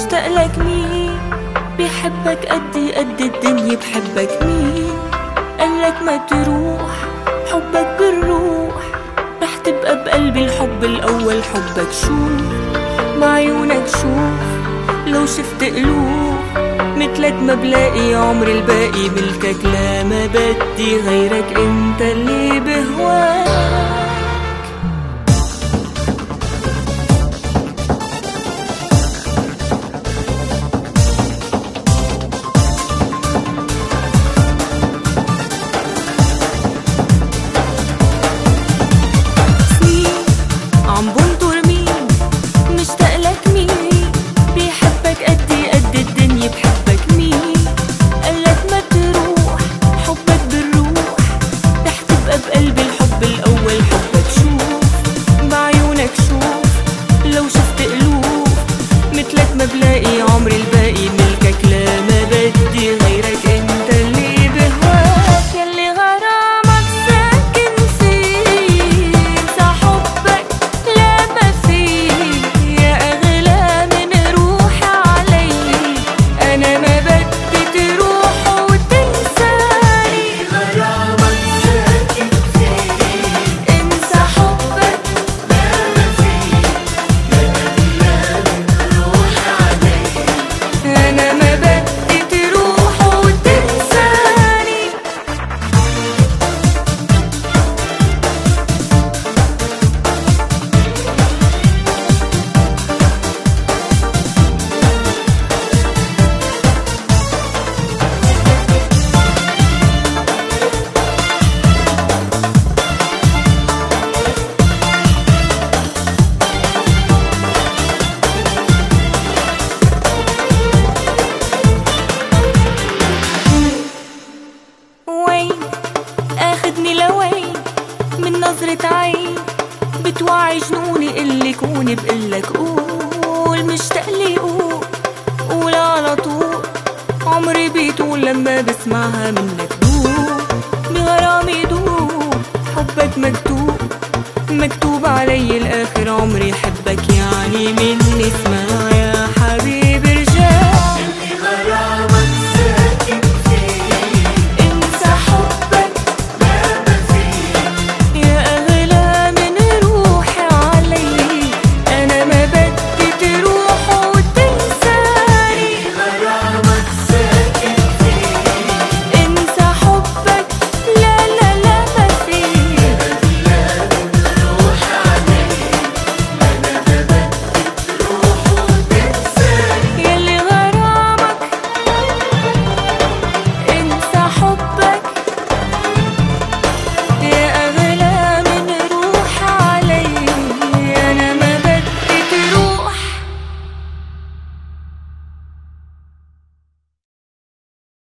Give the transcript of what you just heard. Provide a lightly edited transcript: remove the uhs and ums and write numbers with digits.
مشتاق لك مين بيحبك قدي قد الدنيا بحبك مين قالك ما تروح حبك بالروح رح تبقى بقلبي الحب الأول حبك شوف بعيونك شوف لو شفت قلوب مثلك ما بلاقي عمري الباقي ملكك لا ما بدي غيرك انت اللي بهواك ما بلاقي عمري الباقي ملكك لا ما بدي غيرك انت اللي بهواك يلي غرامك ساكن فيه انسى حبك لا ما فيه يا اغلى من روحي علي انا ما بدي تروح وتنساني غرامك ساكن فيه انسى حبك لا ما فيه يا اغلى من روحي أنا ما بدي تروح وتنساني اخدني لوين من نظرة عين بتوعي جنوني اللي كوني بقلك قول مشتاق لي قول على طول عمري بيطول لما بسمعها منك دوب بغرامي دوب حبك مكتوب مكتوب علي الاخر عمري حبك يعني من